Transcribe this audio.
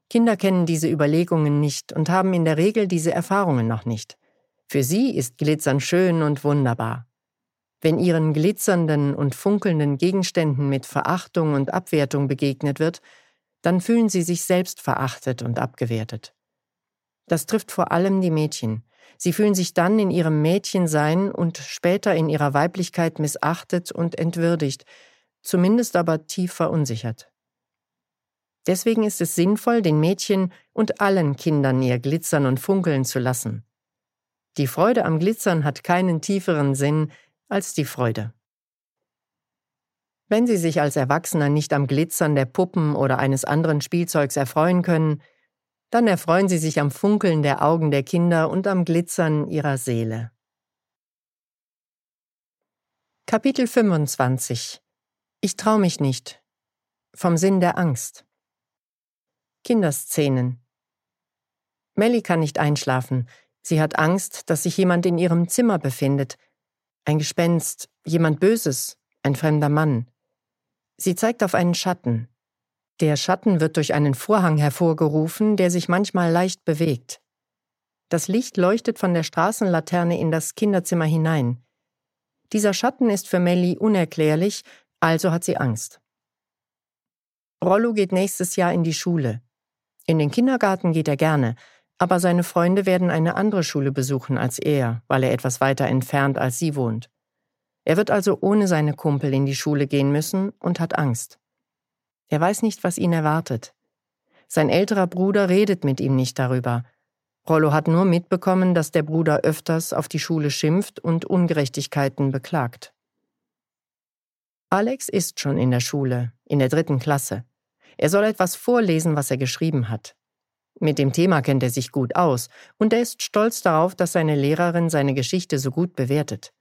Kinder kennen diese Überlegungen nicht und haben in der Regel diese Erfahrungen noch nicht. Für sie ist Glitzern schön und wunderbar. Wenn ihren glitzernden und funkelnden Gegenständen mit Verachtung und Abwertung begegnet wird, dann fühlen sie sich selbst verachtet und abgewertet. Das trifft vor allem die Mädchen. Sie fühlen sich dann in ihrem Mädchensein und später in ihrer Weiblichkeit missachtet und entwürdigt, zumindest aber tief verunsichert. Deswegen ist es sinnvoll, den Mädchen und allen Kindern ihr Glitzern und Funkeln zu lassen. Die Freude am Glitzern hat keinen tieferen Sinn als die Freude. Wenn Sie sich als Erwachsener nicht am Glitzern der Puppen oder eines anderen Spielzeugs erfreuen können, dann erfreuen Sie sich am Funkeln der Augen der Kinder und am Glitzern ihrer Seele. Kapitel 25 Ich trau mich nicht. Vom Sinn der Angst. Kinderszenen. Melly kann nicht einschlafen. Sie hat Angst, dass sich jemand in ihrem Zimmer befindet. Ein Gespenst, jemand Böses, ein fremder Mann. Sie zeigt auf einen Schatten. Der Schatten wird durch einen Vorhang hervorgerufen, der sich manchmal leicht bewegt. Das Licht leuchtet von der Straßenlaterne in das Kinderzimmer hinein. Dieser Schatten ist für Melly unerklärlich, also hat sie Angst. Rollo geht nächstes Jahr in die Schule. In den Kindergarten geht er gerne, aber seine Freunde werden eine andere Schule besuchen als er, weil er etwas weiter entfernt als sie wohnt. Er wird also ohne seine Kumpel in die Schule gehen müssen und hat Angst. Er weiß nicht, was ihn erwartet. Sein älterer Bruder redet mit ihm nicht darüber. Rollo hat nur mitbekommen, dass der Bruder öfters auf die Schule schimpft und Ungerechtigkeiten beklagt. Alex ist schon in der Schule, in der 3. Klasse. Er soll etwas vorlesen, was er geschrieben hat. Mit dem Thema kennt er sich gut aus und er ist stolz darauf, dass seine Lehrerin seine Geschichte so gut bewertet.